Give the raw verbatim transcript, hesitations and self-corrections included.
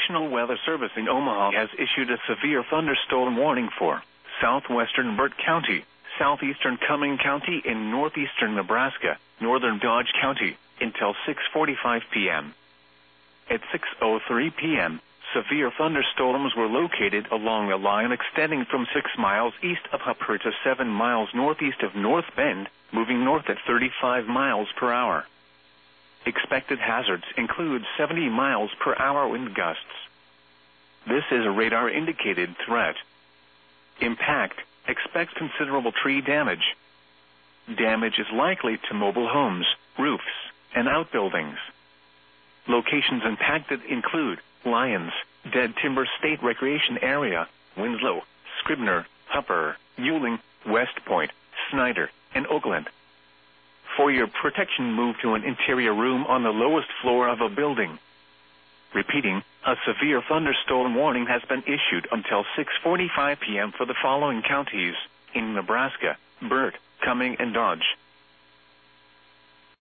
National Weather Service in Omaha has issued a severe thunderstorm warning for southwestern Burt County, southeastern Cumming County in northeastern Nebraska, northern Dodge County, until six forty-five p.m. At six oh three p.m., severe thunderstorms were located along a line extending from six miles east of Hupper to seven miles northeast of North Bend, moving north at thirty-five miles per hour. Expected hazards include seventy miles per hour wind gusts. This is a radar-indicated threat. Impact: expect considerable tree damage. Damage is likely to mobile homes, roofs, and outbuildings. Locations impacted include Lyons, Dead Timber State Recreation Area, Winslow, Scribner, Hupper, Yuling, West Point, Snyder, and Oakland. For your protection, move to an interior room on the lowest floor of a building. Repeating, a severe thunderstorm warning has been issued until six forty-five p.m. for the following counties in Nebraska: Burt, Cumming, and Dodge.